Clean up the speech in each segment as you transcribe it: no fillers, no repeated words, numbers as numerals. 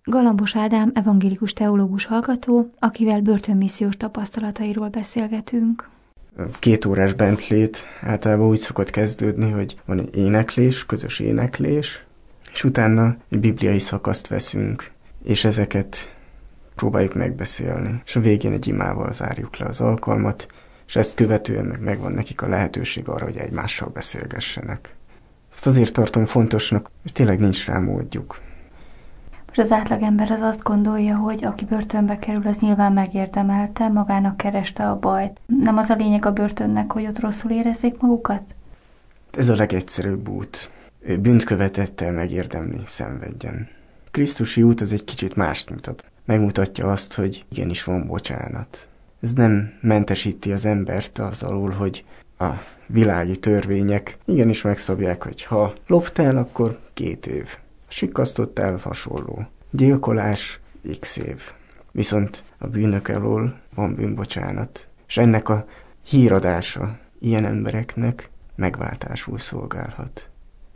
Galambos Ádám evangélikus teológus hallgató, akivel börtönmissziós tapasztalatairól beszélgetünk. 2 órás bentlét általában úgy szokott kezdődni, hogy van egy éneklés, közös éneklés, és utána egy bibliai szakaszt veszünk, és ezeket próbáljuk megbeszélni. És a végén egy imával zárjuk le az alkalmat, és ezt követően megvan nekik a lehetőség arra, hogy egymással beszélgessenek. Ezt azért tartom fontosnak, hogy tényleg nincs rá módjuk. Most az átlagember az azt gondolja, hogy aki börtönbe kerül, az nyilván megérdemelte, magának kereste a bajt. Nem az a lényeg a börtönnek, hogy ott rosszul érezzék magukat? Ez a legegyszerűbb út. Bűnt követettel megérdemli, szenvedjen. Krisztusi út az egy kicsit mást mutat. Megmutatja azt, hogy igenis van bocsánat. Ez nem mentesíti az embert az alól, hogy a világi törvények igenis megszabják, hogy ha loptál, akkor 2 év. Sikkasztottál, hasonló. Gyilkolás, x év. Viszont a bűnök elől van bűnbocsánat. És ennek a híradása ilyen embereknek megváltásul szolgálhat.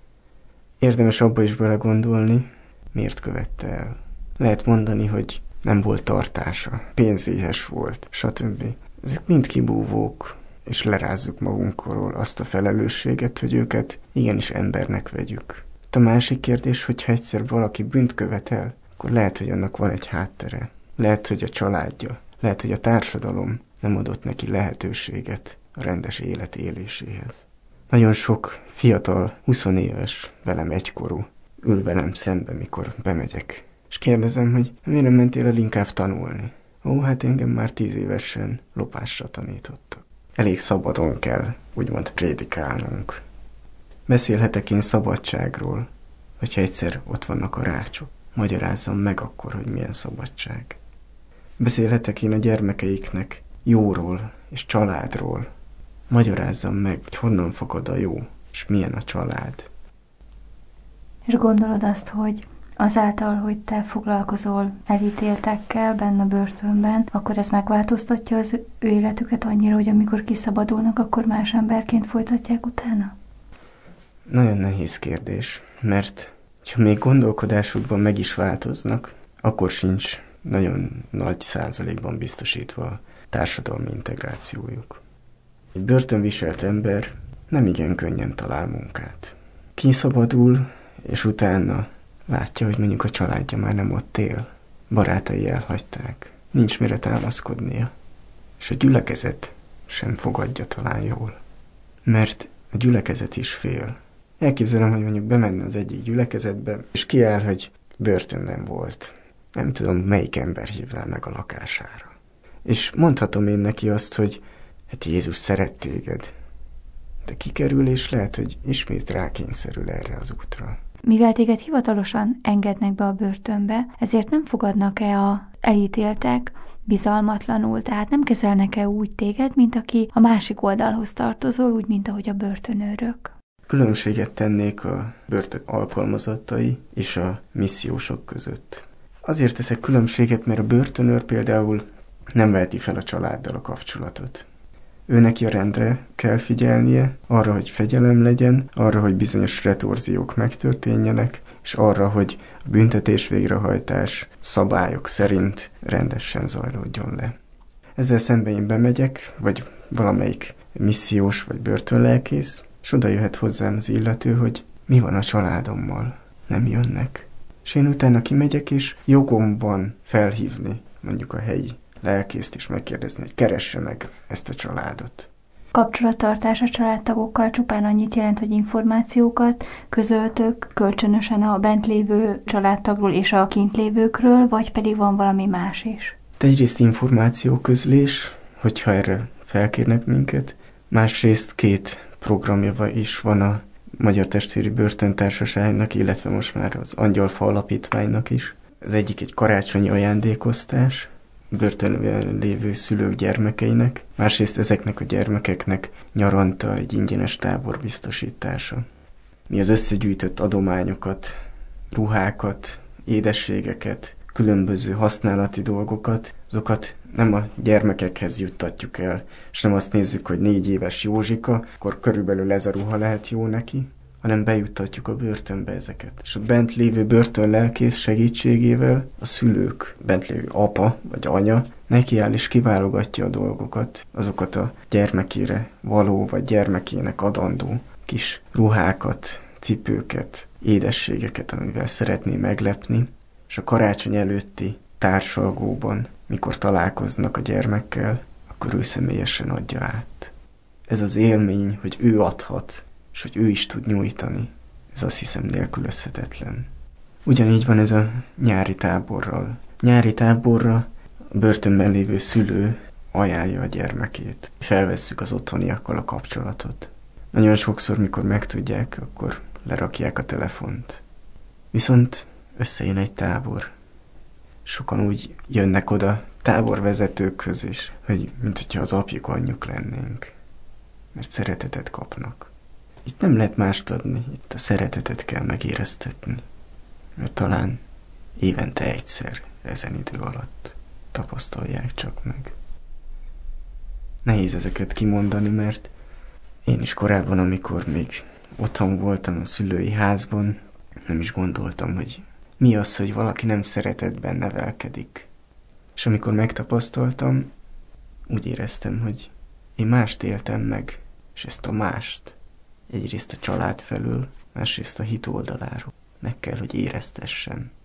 Érdemes abba is belegondolni, miért követte el. Lehet mondani, hogy nem volt tartása, pénzéhes volt, stb. Ezek mind kibúvók, és lerázzuk magunkról azt a felelősséget, hogy őket igenis embernek vegyük. A másik kérdés, hogyha egyszer valaki bűnt követel, akkor lehet, hogy annak van egy háttere. Lehet, hogy a családja, lehet, hogy a társadalom nem adott neki lehetőséget a rendes élet éléséhez. Nagyon sok fiatal, 20 éves, velem egykorú, ül velem szembe, mikor bemegyek. És kérdezem, hogy miért mentél el inkább tanulni? Hát engem már 10 évesen lopásra tanítottak. Elég szabadon kell, úgymond prédikálnunk. Beszélhetek én szabadságról, hogyha egyszer ott vannak a rácsok. Magyarázzam meg akkor, hogy milyen szabadság. Beszélhetek én a gyermekeiknek jóról és családról. Magyarázzam meg, hogy honnan fakad a jó, és milyen a család. És gondolod azt, hogy azáltal, hogy te foglalkozol elítéltekkel benne a börtönben, akkor ez megváltoztatja az ő életüket annyira, hogy amikor kiszabadulnak, akkor más emberként folytatják utána? Nagyon nehéz kérdés, mert ha még gondolkodásukban meg is változnak, akkor sincs nagyon nagy százalékban biztosítva a társadalmi integrációjuk. Egy börtönviselt ember nem igen könnyen talál munkát. Kiszabadul, és utána látja, hogy mondjuk a családja már nem ott él. Barátai elhagyták. Nincs mire támaszkodnia. És a gyülekezet sem fogadja talán jól. Mert a gyülekezet is fél. Elképzelem, hogy mondjuk bemenne az egyik gyülekezetbe, és kiáll, hogy börtönben volt. Nem tudom, melyik ember hív rá meg a lakására. És mondhatom én neki azt, hogy hát Jézus szeret téged. De kikerül, és lehet, hogy ismét rákényszerül erre az útra. Mivel téged hivatalosan engednek be a börtönbe, ezért nem fogadnak-e az elítéltek bizalmatlanul, tehát nem kezelnek-e úgy téged, mint aki a másik oldalhoz tartozol, úgy, mint ahogy a börtönőrök? Különbséget tennék a börtön alkalmazottai és a missziósok között. Azért teszek különbséget, mert a börtönőr például nem veheti fel a családdal a kapcsolatot. Ő neki a rendre kell figyelnie, arra, hogy fegyelem legyen, arra, hogy bizonyos retorziók megtörténjenek, és arra, hogy a büntetés végrehajtás szabályok szerint rendesen zajlódjon le. Ezzel szemben én bemegyek, vagy valamelyik missziós vagy börtönlelkész, és oda jöhet hozzám az illető, hogy mi van a családommal, nem jönnek. És én utána kimegyek, és jogom van felhívni mondjuk a helyi lelkészt is megkérdezni, hogy keresse meg ezt a családot. Kapcsolattartás a családtagokkal csupán annyit jelent, hogy információkat közöltök kölcsönösen a bent lévő családtagról és a kint lévőkről, vagy pedig van valami más is? Egyrészt információközlés, hogyha erre felkérnek minket, másrészt 2 programja is van a Magyar Testvéri Börtöntársaságnak, illetve most már az Angyalfa Alapítványnak is. Az egyik egy karácsonyi ajándékoztás börtönben lévő szülők gyermekeinek, másrészt ezeknek a gyermekeknek nyaranta egy ingyenes tábor biztosítása. Mi az összegyűjtött adományokat, ruhákat, édességeket, különböző használati dolgokat, azokat nem a gyermekekhez juttatjuk el, és nem azt nézzük, hogy 4 éves Józsika, akkor körülbelül ez a ruha lehet jó neki, hanem bejuttatjuk a börtönbe ezeket. És a bent lévő börtönlelkész segítségével a szülők, bent lévő apa vagy anya nekiáll és kiválogatja a dolgokat, azokat a gyermekére való vagy gyermekének adandó kis ruhákat, cipőket, édességeket, amivel szeretné meglepni, és a karácsony előtti társalgóban, mikor találkoznak a gyermekkel, akkor ő személyesen adja át. Ez az élmény, hogy ő adhat, és hogy ő is tud nyújtani, ez azt hiszem nélkülözhetetlen. Ugyanígy van ez a nyári táborral. Nyári táborra a börtönben lévő szülő ajánlja a gyermekét. Felvesszük az otthoniakkal a kapcsolatot. Nagyon sokszor, mikor megtudják, akkor lerakják a telefont. Viszont összejön egy tábor. Sokan úgy jönnek oda táborvezetőkhöz is, hogy mint hogyha az apjuk anyjuk lennénk. Mert szeretetet kapnak. Itt nem lehet mást adni, itt a szeretetet kell megéreztetni. Mert talán évente egyszer ezen idő alatt tapasztalják csak meg. Nehéz ezeket kimondani, mert én is korábban, amikor még otthon voltam a szülői házban, nem is gondoltam, hogy mi az, hogy valaki nem szeretetben nevelkedik. És amikor megtapasztaltam, úgy éreztem, hogy én mást éltem meg, és ezt a mást egyrészt a család felől, másrészt a hit oldaláról meg kell, hogy éreztessem.